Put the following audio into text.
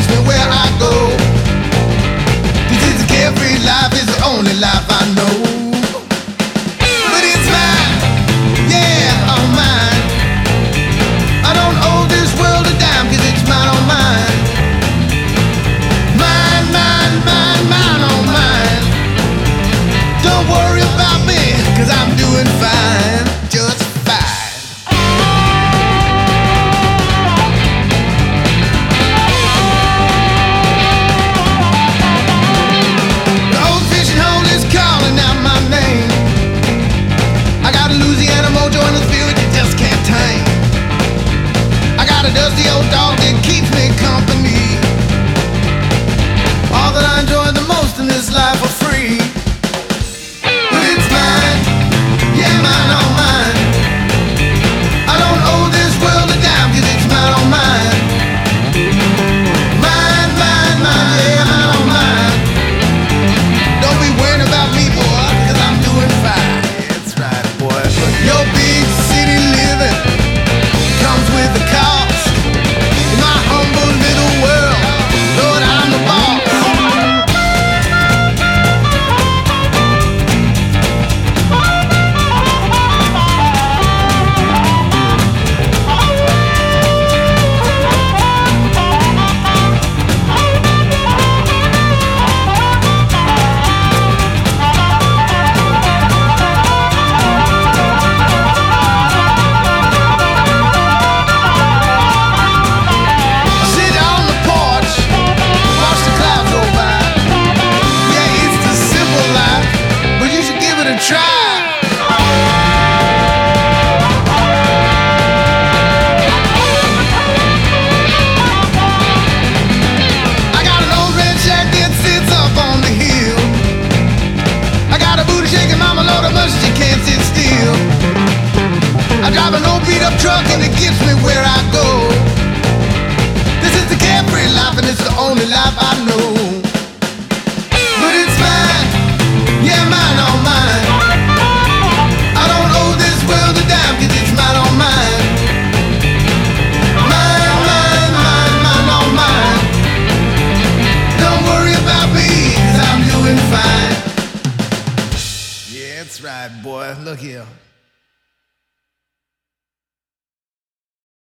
gets me where I go. This is a carefree life, it's the only life I know. But it's mine, yeah, all mine. I don't owe this world a dime, 'cause it's mine, all mine. Mine, mine, mine, mine, all mine. Don't worry about me, 'cause I'm doing fine, just fine. The old fishing hole is calling out my name. I got a Louisiana mojo in the field you just can't tame. I got a dusty old dog that keeps me company. All that I enjoy the most in this life are free. But it's mine, yeah, mine, all mine. I don't owe this world a dime, 'cause it's mine, all mine. Mine, mine, mine, yeah, mine, all mine. Don't be worrying about me, boy, 'cause I'm doing fine. That's right, boy. But your big city living comes with the cost. In my humble little world, Lord, I'm the boss. Sit on the porch, watch the clouds go by. Yeah, it's the simple life, but you should give it a try. I got an old red shack that sits up on the hill. I got a booty shaking mama, Lord of mercy, she can't sit still. I drive an old beat up truck and it gets me where I go. This is the carefree life and it's the only life I know. But it's mine, yeah, mine, all mine. I don't owe this world a dime, 'cause it's mine, all mine. Mine, mine, mine, mine, all mine. Don't worry about me, 'cause I'm doing fine. Yeah, that's right, boy. Look here.